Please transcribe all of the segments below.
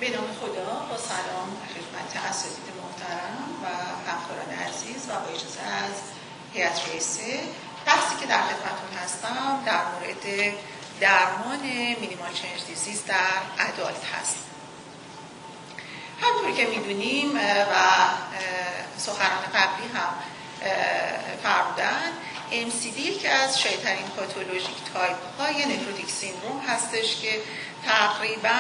به نام خدا، با سلام خدمت اساتید محترم و همکاران عزیز و با اجازه از هیئت رئیسه، بحثی که در خدمتتون هستم در مورد درمان مینیمال چنج دیزیز در ادالت هست. همونطور که میدونیم و سخنران قبلی هم فرمودن، MCD یکی از شایع‌ترین پاتولوژیک تایپ های نفروتیک سیندروم هستش که تقریباً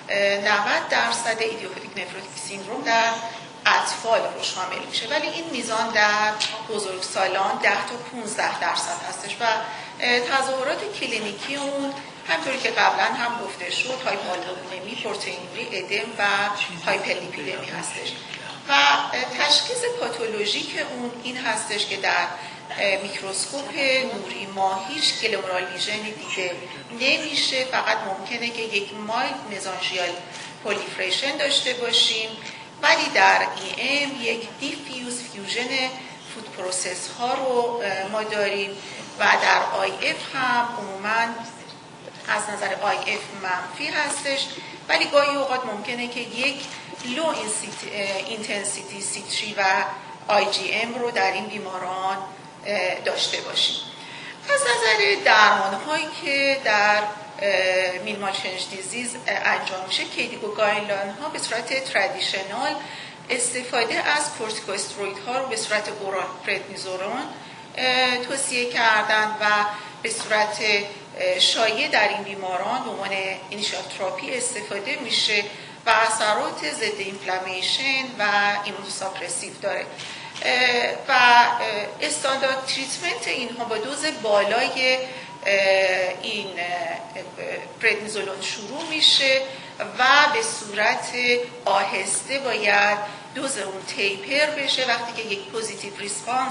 90% ایدیوپاتیک نفروتیک سیندروم در اطفال رو شامل میشه، ولی این میزان در بزرگسالان 10 تا 15% هستش و تظاهرات کلینیکی اون همطوری که قبلا هم گفته شد هایپوآلبومینمی، پروتئینوری، ادم و هایپرلیپیدمی هستش و تشخیص پاتولوژیک اون این هستش که در میکروسکوپ نوری ما هیچ گلومرال لیژنی دیده نمیشه، فقط ممکنه که یک مایل مزانژیال پولیفریشن داشته باشیم، ولی در EM یک دیفیوز فیوژن فود پروسس ها رو ما داریم و در IF هم عموماً از نظر IF منفی هستش، ولی گاهی اوقات ممکنه که یک لو اینتنسیتی C3 و IgM رو در این بیماران داشته باشیم. از نظر درمان هایی که در مینیمال چنج دیزیز انجام میشه، کیدیگو گایدلاین ها به صورت ترادیشنال استفاده از کورتیکواستروید ها رو به صورت اورال پردنیزولون توصیه کردن و به صورت شایع در این بیماران به عنوان اینیشیال تراپی استفاده میشه و اثرات ضد اینفلامیشن و ایمونوساپرسیو داره و استاندارد تریتمنت اینها با دوز بالای این پردنیزولون شروع میشه و به صورت آهسته باید دوز اون تیپر بشه. وقتی که یک پوزیتیو ریسپانس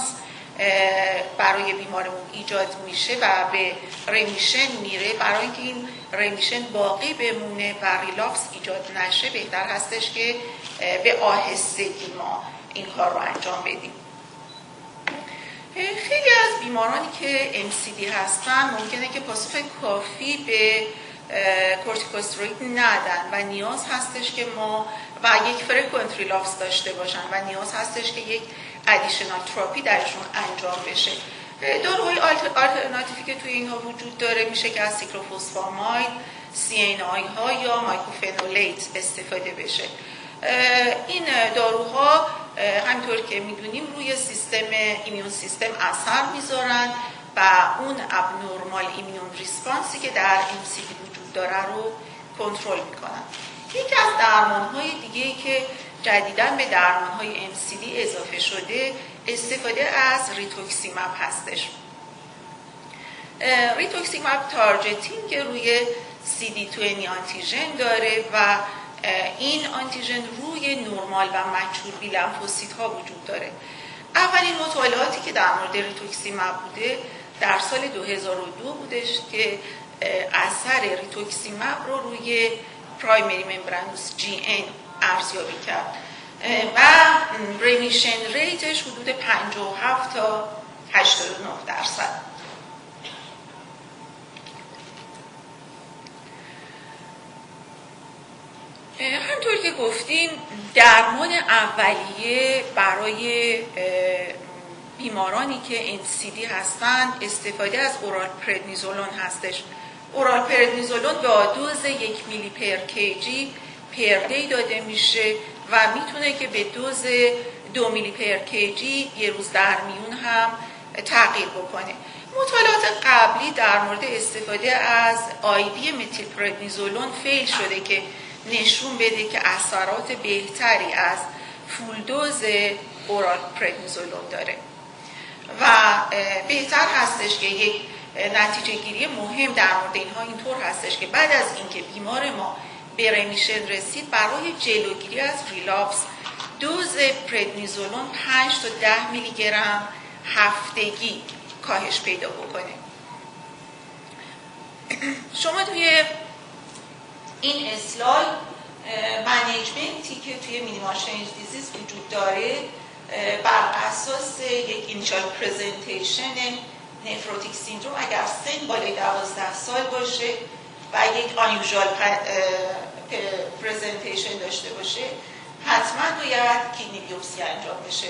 برای بیمارمون ایجاد میشه و به رمیشن میره، برای اینکه این رمیشن باقی بمونه و ریلاپس ایجاد نشه، بهتر هستش که به آهستگی ما این کار رو انجام بدیم. خیلی از بیمارانی که MCD هستن ممکنه که پاسخ کافی به کورتیکوستروید ندن و نیاز هستش که ما و یک فرکوئنت ریلاپس داشته باشن و نیاز هستش که یک ادیشنال تراپی درشون انجام بشه. داروهای آلترناتیوی که توی اینها وجود داره میشه که از سیکلوفوسفاماید، CNI ها یا مایکوفنولیت استفاده بشه. این داروها همینطور که میدونیم روی سیستم ایمیون سیستم اثر میذارن و اون ابنورمال ایمیون ریسپانسی که در MCD وجود داره رو کنترل میکنن. یکی از درمانهای دیگه‌ای که جدیداً به درمانهای MCD اضافه شده استفاده از ریتوکسیماب هستش. ریتوکسیماب تارجتینگ که روی CD20 آنتیژن داره و این آنتیژن روی نورمال و مچور بی لمفوسیت ها وجود داره. اولین مطالعاتی که در مورد ریتوکسیماب بوده در سال 2002 بودش که اثر ریتوکسیماب رو روی پرایمری ممبرانوس GN ارزیابی کرد و ریمیشن ریتش حدود 57 تا 89%. همطور که گفتیم درمان اولیه برای بیمارانی که MCD هستند استفاده از اورال پردنیزولون هستش. اورال پردنیزولون با دوز 1 میلی پر کیجی پر دی داده میشه و میتونه که به دوز 2 میلی پر کیجی یه روز در میون هم تغییر بکنه. مطالعات قبلی در مورد استفاده از آیوی متیل پردنیزولون فیل شده که نشون بده که اثرات بهتری از فول دوز اورال پردنیزولون داره و بهتر هستش که یک نتیجه گیری مهم در مورد اینها اینطور هستش که بعد از اینکه بیمار ما به رمیشن رسید، برای جلوگیری از ریلاپس دوز پردنیزولون 5 تا 10 میلی گرم هفتگی کاهش پیدا بکنه. شما توی این اسلاید منیجمنتی که توی مینیمال چنج دیزیز وجود داره بر اساس یک اینیشال پرزنتیشن نفروتیک سیندروم اگر سن بالای 12 سال باشه و یک آنیوژوال پرزنتیشن داشته باشه حتما باید کدنی بیوپسی انجام بشه.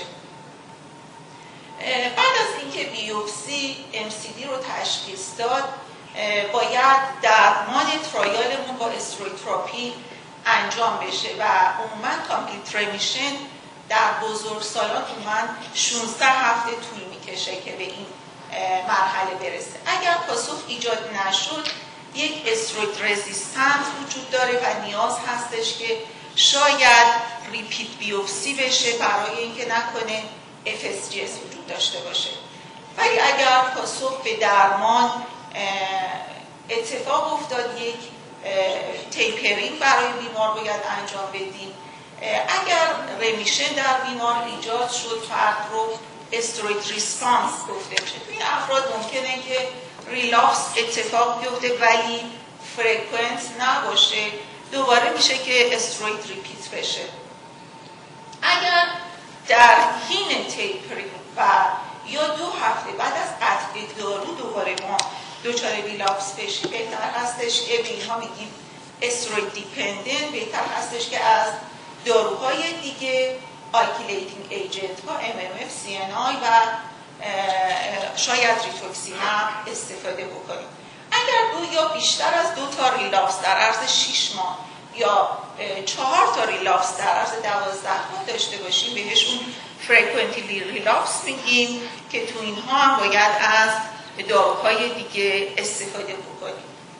بعد از اینکه بیوپسی MCD رو تشخیص داد باید درمان ترایالمون با استروید تراپی انجام بشه و عموما کامپلیت رمیشن در بزرگسالان عموما 16 هفته طول میکشه که به این مرحله برسه. اگر پاسخ ایجاد نشد یک استروید رزیستنس وجود داره و نیاز هستش که شاید ریپیت بیوپسی بشه برای اینکه نکنه FSGS وجود داشته باشه. ولی اگر پاسخ به درمان اتفاق افتاد یک تیپرینگ برای بیمار باید انجام بدیم. اگر رمیشن در بیمار ایجاد شد فرد رو استروید ریسپانس گفته میشه. این افراد ممکنه که ریلاپس اتفاق بیفته ولی فرکانت نباشه، دوباره میشه که استروید ریپیت بشه. اگر در حین تیپرینگ و یا 2 هفته بعد از قطع دارو دوباره ما دچار ریلاپس بشیم بهتر هستش که به اینها میگیم استروید دیپندنت، بهتر هستش که از داروهای دیگه آلکیلیتینگ ایجنت ها MMF CNI و شاید ریتوکسیماب استفاده بکنیم. اگر 2 یا بیشتر از 2 تا ریلاپس در عرض 6 ماه یا 4 تا ریلاپس در عرض 12 ماه داشته باشیم بهشون فرکانتلی ریلاپس میگیم که تو اینها هم باید از داروهای دیگه استفاده بکنیم.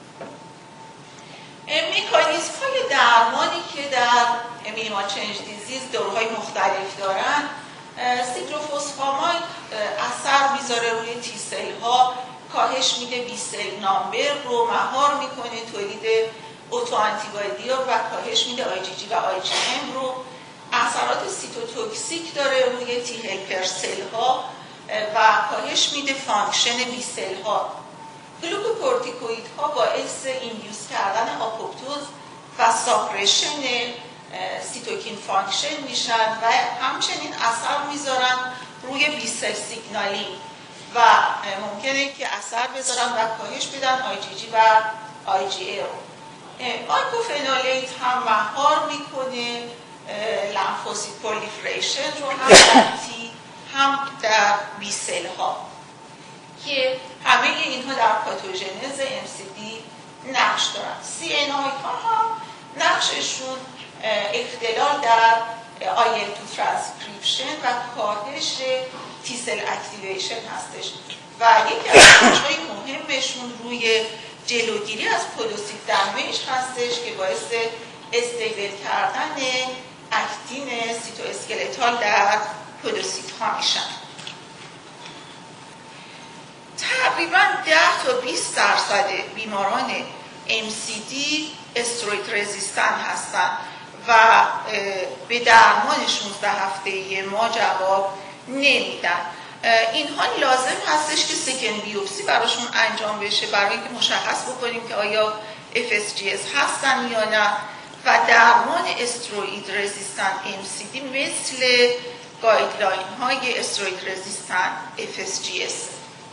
مکانیزم های درمانی که در مینیمال چنج دیزیز داروهای مختلف دارن، سیکلوفوسفاماید اثر میذاره روی تی سل ها، کاهش میده بی سل نامبر رو، مهار میکنه تولید اوتو آنتیبادی و کاهش میده IgG و IgM رو. اثرات سیتوتوکسیک داره روی تی هلپر سل ها و کاهش میده فانکشن بی سل ها. گلوکوکورتیکوئید ها باعث ایندیوس کردن آپوپتوز و ساپرشن سیتوکین فانکشن میشن و همچنین اثر میذارن روی بی سل سیگنالینگ و ممکنه که اثر بذارن و کاهش بدن IgG و IgA رو. آیکوفنولیت هم مهار میکنه لمفوسیت پرولیفریشن رو هم در تی هم در بی سل ها که همه اینها در پاتوژنز MCD نقش دارن. CNI ها هم نقششون اختلال در IL-2 ترانسکریپشن و کاهش تی سل اکتیویشن هستش و یکی از نقش‌های مهمشون روی جلوگیری از پودوسیت دمیج هستش که باعث استیبل کردن اکتین سیتواسکلتال در پودوسیت ها میشن. تقریبا 10 تا 20% بیماران MCD استروید رزیستن هستن و به درمان 16 هفته ما جواب نمیدن. اینها لازم هستش که سکند بیوپسی براشون انجام بشه برای اینکه مشخص بکنیم که آیا FSGS هستن یا نه و درمان استروید رزیستن MCD مثل گایدلاین های استروید رزیستن FSGS.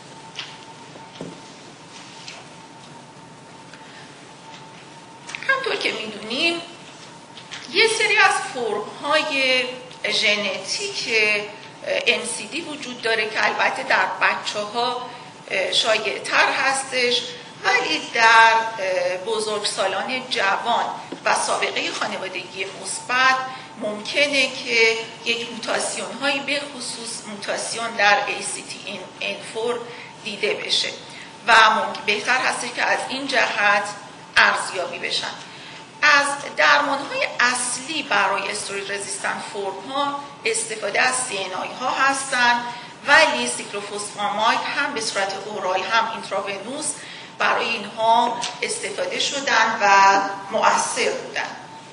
همطور که میدونیم یه سری از فرم های ژنتیک MCD وجود داره که البته در بچه ها شایع تر هستش ولی در بزرگسالان جوان و سابقه خانوادگی مثبت ممکنه که یک موتاسیون هایی به خصوص موتاسیون در ACTN4 دیده بشه و بهتر هستش که از این جهت ارزیابی بشن. از درمان‌های اصلی برای استروید رزیستنت فرم ها استفاده از CNI ها هستند ولی سیکلوفوسفاماید هم به صورت اورال هم اینتراونوس برای اینها استفاده شدن و مؤثر بودن.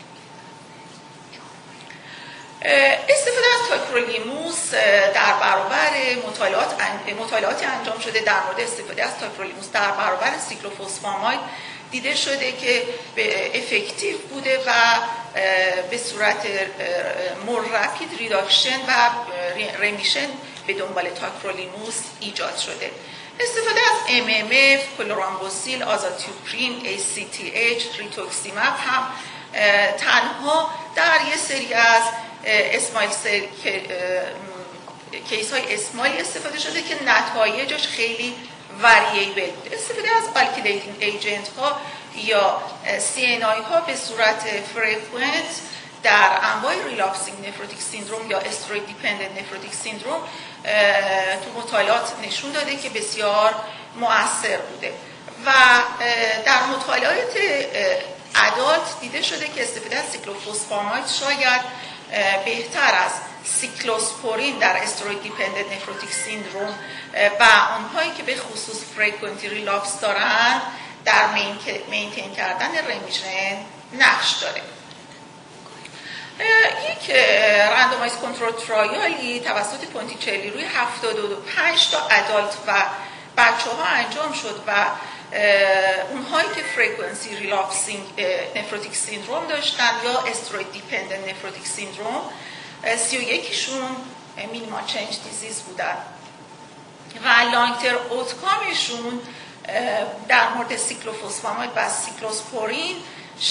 استفاده از تاکرولیموس در برابر مطالعاتی انجام شده در مورد استفاده از تاکرولیموس در برابر سیکلوفوسفاماید دیده شده که افکتیو بوده و به صورت مور رپید ریداکشن و رمیشن به دنبال تاکرولیموس ایجاد شده. استفاده از MMF، کلورامبوسیل، آزاتیوپرین، ACTH، ریتوکسیماب هم تنها در یه سری از کیس های اسمالی استفاده شده که نتایجش خیلی وریبل بود. استفاده از آلکیلیتینگ ایجنت ها یا CNI ها به صورت فرکوئنت در انواع ریلاپسینگ نفروتیک سیندروم یا استروید دیپندنت نفروتیک سیندروم تو مطالعات نشون داده که بسیار مؤثر بوده و در مطالعات ادالت دیده شده که استفاده از سیکلوفوسفاماید شاید بهتر از سیکلوسپورین در استروید دیپندنت نفروتیک سیندروم و آنهایی که به خصوص فرکوئنت ریلاپس دارن در مینتین کردن رمیشن نقش داره. یک رندومایز کنترل ترایالی توسط پونتیچلی روی 75 تا ادالت و بچه ها انجام شد و اونهایی که فرکانسی ریلاپسینگ نفروتیک سیندروم داشتن یا استروید دیپندنت نفروتیک سیندروم 31شون مینیمال چنج دیزیز بودن و لانگ ترم اوتکامشون در مورد سیکلوفوسفاماید و سیکلوسپورین 63%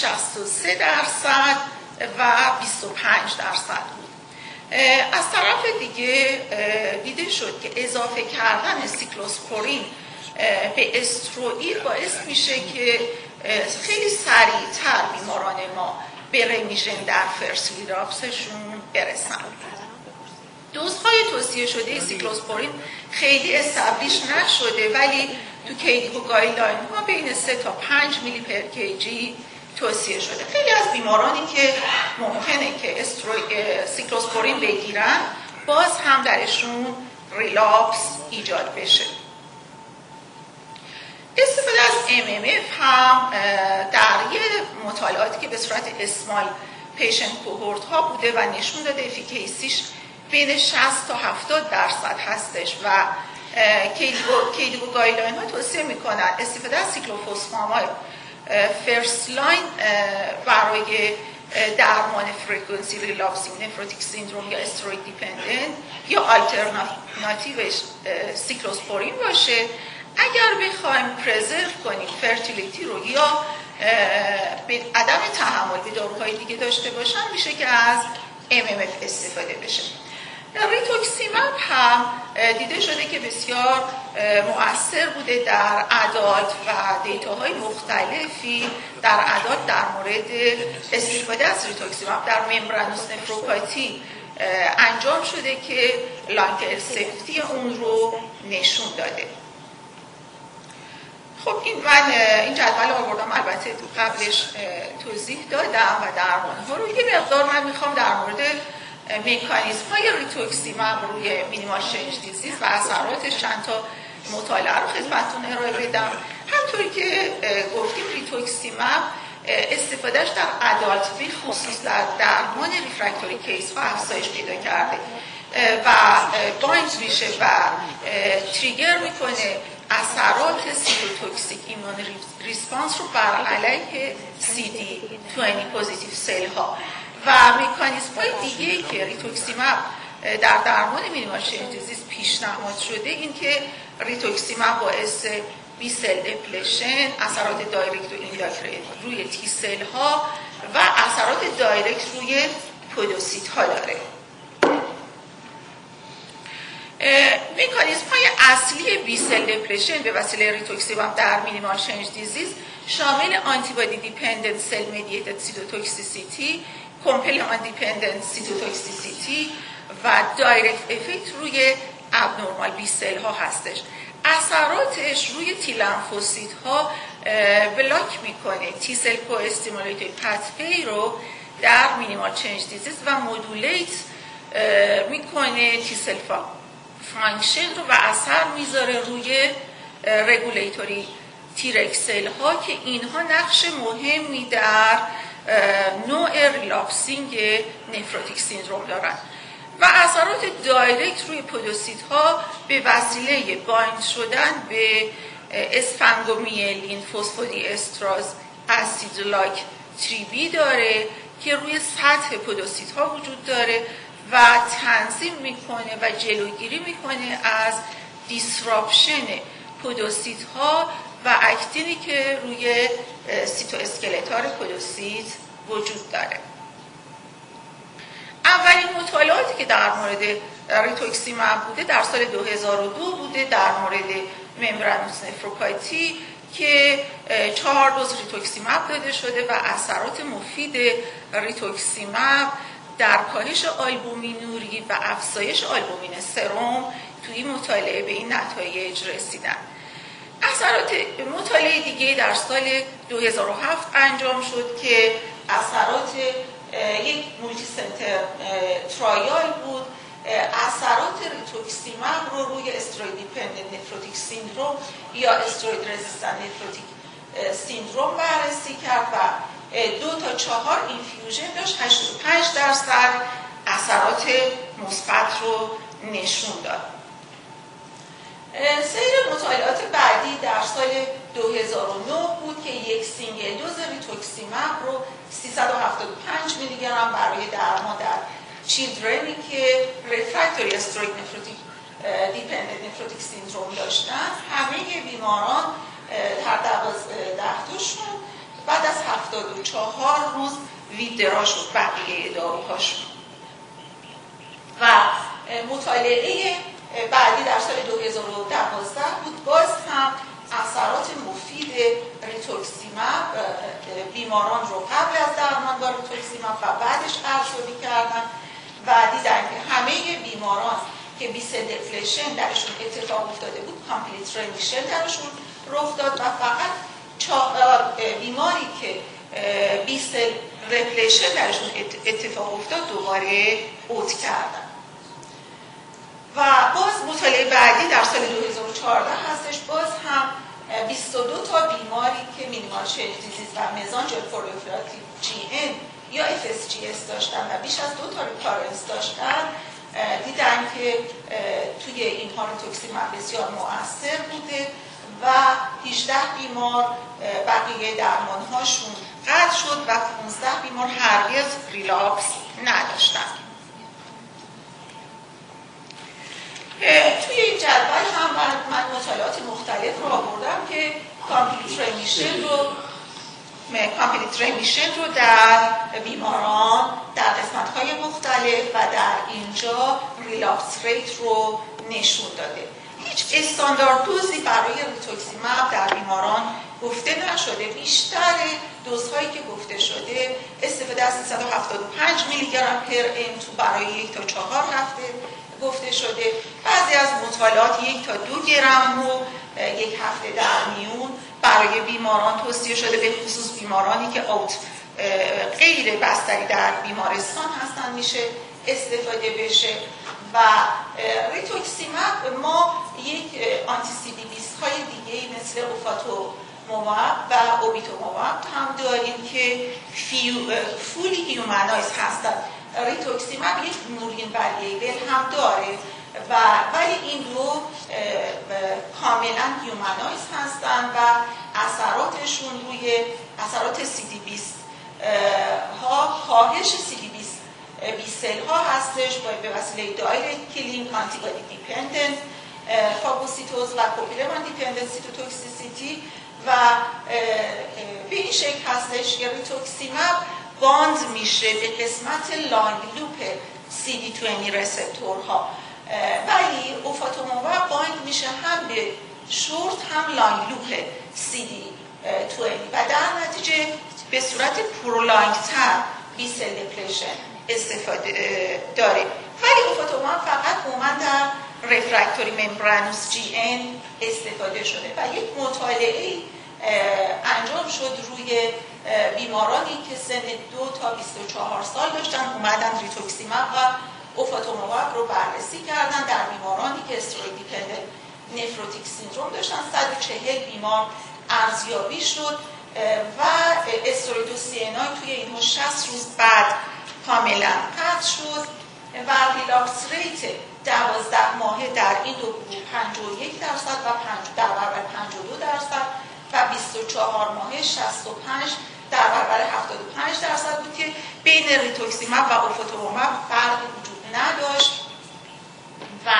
و 25% بود. از طرف دیگه دیده شد که اضافه کردن سیکلوسپورین به استروئید باعث میشه که خیلی سریعتر بیماران ما به رمیشن در فرست ریلاپسشون برسن. دوزهای توصیه شده سیکلوسپورین خیلی استابلیش نشده ولی تو کیدیکو گایدلاین ها بین 3 تا 5 میلی پر کیجی توصیه شده. خیلی از بیمارانی که ممکنه که سیکلوسپورین بگیرن باز هم درشون ریلاپس ایجاد بشه. استفاده از MMF هم در یه مطالعاتی که به صورت اسمال پیشنت کوهورت ها بوده و نشون داده افیکیسیش بین 60 تا 70% هستش و کیدیکو گایدلاین ها توصیه میکنن استفاده از سیکلوفوسفاماید فرست لاین برای درمان فرکانسی ریلاپسینگ نفروتیک سیندروم یا استروید دیپندنت یا آلترناتیوش سیکلوسپورین باشه. اگر بخوایم پرزرو کنیم فرتیلیتی رو یا به عدم تحمل به داروهای دیگه داشته باشن میشه که از MMF استفاده بشه. ریتوکسیماب هم دیده شده که بسیار مؤثر بوده در ادالت و دیتاهای مختلفی در ادالت در مورد استفاده از ریتوکسیماب در ممبرانوس نفروپاتی انجام شده که لانگ سیفتی اون رو نشون داده. خب من این جدول آوردم، البته تو قبلش توضیح دادم و درمان‌ها رو یه مقدار من میخوام در مورد مکانیزم های ریتوکسیماب روی مینیمال چنج دیزیز و اثراتش چند تا مطالعه رو خدمتتون ارائه بدم. همطوری که گفتیم ریتوکسیماب استفادهش در ادالت به خصوص در درمان ریفرکتوری کیس ها افزایش پیدا کرده و بایند میشه و تریگر میکنه اثرات سیتوتوکسیک ایمون ریسپانس رو بر علیه CD20 پوزیتیو سل ها و مکانیزم های دیگه که ریتوکسیماب در درمان مینیمال چنج دیزیز پیشنهاد شده این که ریتوکسیماب باعث بی سل دپلشن، اثرات دایرکت و ایندایرکت روی تی سل ها و اثرات دایرکت روی پودوسیت ها داره. مکانیزم های اصلی بی سل دپلشن به وسیله ریتوکسیماب در مینیمال چنج دیزیز شامل آنتیبادی دیپندنت سل مدییتد سیتوتوکسیسیتی، کمپلیمنت دیپندنت سیتوتوکسیسیتی و دایرکت افکت روی ابنورمال بی سل ها هستش. اثراتش روی تی لمفوسیت ها بلاک میکنه تی سل کو استیمولیتور پاتوی رو در مینیمال چنج دیزیز و مودولیت میکنه تی سل فانکشن رو و اثر میذاره روی رگولیتوری تیرکسل ها که اینها نقش مهمی در نوع ریلاپسینگ نفروتیک سیندروم دارن و اثرات دایرکت روی پودوسیت ها به وسیله بایند شدن به اسفنگومیلین فسفودی استراز اسید لاک تریبی داره که روی سطح پودوسیت ها وجود داره و تنظیم میکنه و جلوگیری میکنه از دیسراپشن پودوسیت ها و اکتینی که روی سیتو اسکلتار پودوسیت وجود داره. اولین مطالعاتی که در مورد ریتوکسیماب بوده در سال 2002 بوده در مورد ممبرانوس نفروپاتی که 4 دوز ریتوکسیماب داده شده و اثرات مفید ریتوکسیماب در کاهش آلبومینوری و افزایش آلبومین سرم توی این مطالعه به این نتایج رسیدن. اثرات مطالعه دیگه در سال 2007 انجام شد که اثرات یک مولتی سنتر ترایال بود. اثرات ریتوکسیماب رو روی استروید دیپندنت نفروتیک سیندروم یا استروید رزیستنت نفروتیک سیندروم بررسی کرد و 2 تا 4 اینفیوژن داشت. 85% اثرات مثبت رو نشون داد. سیر مطالعات بعدی در سال 2009 بود که یک سینگل دوز ریتوکسیماب رو 375 میلی گرم برای درمان در چیلدرنی که رفرکتوری استروید نفروتیک دیپندنت نفروتیک سیندروم داشتن، همه بیماران هر 12 تاشون بعد از 74 روز ویدرا شد بقیه داروهاشون. و مطالعه بعدی در سال 2012 بود. باز هم اثرات مفید ریتوکسیماب بیماران رو قبل از درمان با ریتوکسیماب و بعدش ارزیابی کردن و دیدن که همه بیماران که بیسل دپلشن درشون اتفاق افتاده بود کامپلیت رمیشن درشون رخ داد و فقط بیماری که بیسل رپلیشن درشون اتفاق افتاد دوباره اوت کردن. و باز مطالعه بعدی در سال 2014 هستش. باز هم 22 تا بیماری که مینیمال شیل دیزیز و مزانجل پروفیلاکتیک جی ان یا FSGS داشتن و بیش از 2 تا ریکارنس داشتن دیدن که توی اینها ریتوکسیماب بسیار مؤثر بوده و 18 بیمار بقیه درمانهاشون قطع شد و 15 بیمار هرگز ریلاپس نداشتن. توی این جدول هم من مطالعات مختلف رو آوردم که کامپلیت رمیشن رو در بیماران در قسمت‌های مختلف و در اینجا ریلاپس ریت رو نشون داده. هیچ استاندارد دوزی برای ریتوکسیماب در بیماران گفته نشده. بیشتر دوزهایی که گفته شده استفاده از 375 میلی گرم پر ام تو برای 1 تا 4 هفته گفته شده. بعضی از مطالعات 1 تا 2 گرم رو 1 هفته در میون برای بیماران توصیه شده، به خصوص بیمارانی که غیر بستری در بیمارستان هستن میشه استفاده بشه. و ریتوکسیماب ما یک آنتی سی دی 20 های دیگه مثل اوفاتومواب و اوبیتومواب هم داریم که فولی هیومنایز هستن. ریتوکسیماب یک مورین وریبل هم داره ولی این دو کاملا هیومنایز هستن و اثراتشون روی اثرات سی دی 20 ها کاهش سی دی 20 بیسل ها هستش به وسیله دایرکت کیلینگ، آنتیبادی دیپندنت فاگوسیتوز و کوپیلمان دیپندنت سیتوتوکسیسیتی و به این شکل هستش که ریتوکسیماب باند میشه به قسمت لانگ لوپ CD20 رسپتورها ولی اوفاتومواب باند میشه هم به شورت هم لانگ لوپ CD20 و در نتیجه به صورت پرولانگ تر بیسل دپلیشن استفاده داره. ولی اوفاتومواب فقط اومد در رفرکتوری ممبرانوس جی ان استفاده شده و یک مطالعه انجام شد روی بیمارانی که سن 2 تا 24 سال داشتن، اومدن ریتوکسیماب و اوفاتومواب رو بررسی کردن در بیمارانی که استروید دیپندنت نفروتیک سیندروم داشتن. 140 بیمار ارزیابی شد و استرویدوسینای توی اینها 60 روز بعد کاملا قطع شد و ریلاپس ریت 12 ماهه در این دو گروه 51% و در برابر 52% و 24 ماهه 65 در برابر 75% بود که بین ریتوکسیماب و اوفاتومواب فرقی وجود نداشت و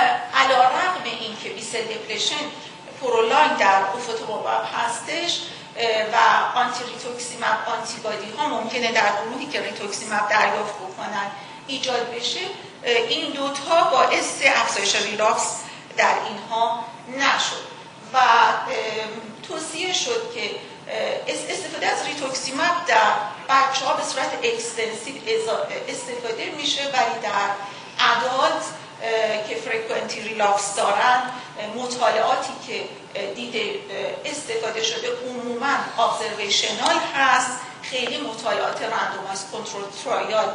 علیرغم اینکه بیسل دپلیشن پرولانگ در اوفاتومواب هستش و آنتی ریتوکسیماب آنتیبادی ها ممکنه در گروهی که ریتوکسیماب دریافت بکنن ایجاد بشه، این دوتا باعث افزایش ریلاپس در اینها نشد و توصیه شد که استفاده از ریتوکسیماب در بچه‌ها به صورت اکستنسیو استفاده میشه، ولی در ادالت که فرکانتی ریلاپس دارن مطالعاتی که دیده استفاده شده عموماً ابزرویشنال هست، خیلی مطالعات رندومایز کنترل ترایال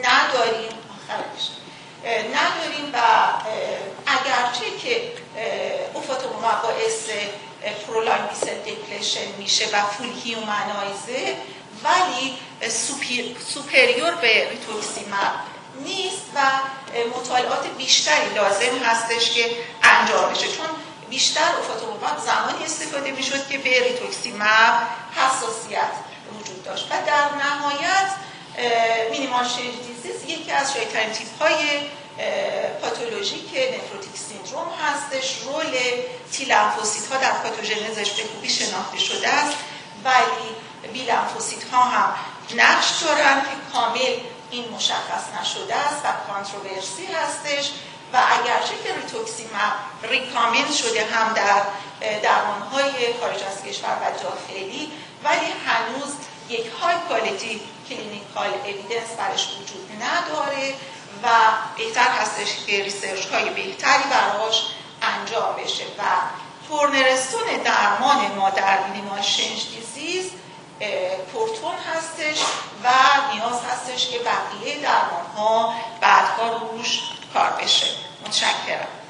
نداریم و اگرچه که اوفاتوموماب باعث پرولانگ بیسل دپلشن میشه و فول هیومنایزه، ولی سوپریور به ریتوکسیماب نیست و مطالعات بیشتری لازم هستش که انجام بشه، چون بیشتر اوفاتوموماب زمانی استفاده میشد که به ریتوکسیماب حساسیت وجود داشت و در نهایت مینیمال شنج دیزیز یکی از شایع‌ترین تیپ‌های پاتولوژیک نفروتیک سیندروم هستش. رول تی لمفوسیت‌ها در پاتوژنزش به خوبی شناخته شده است، ولی بی لمفوسیت‌ها هم نقش دارن که کامل این مشخص نشده است و کانتروورسی هستش و اگرچه که ریتوکسیماب ریکامند شده هم در درمان‌های خارج از کشور و داخلی، ولی هنوز یک های کوالیتی کلینیکال اوییدنس برش وجود نداره و بهتر هستش که ریسرچ های بهتری براش انجام بشه و کورنرستون درمان ما در مینیمال شنج دیزیز پورتون هستش و نیاز هستش که بقیه درمان ها بعدها روش کار بشه. متشکرم.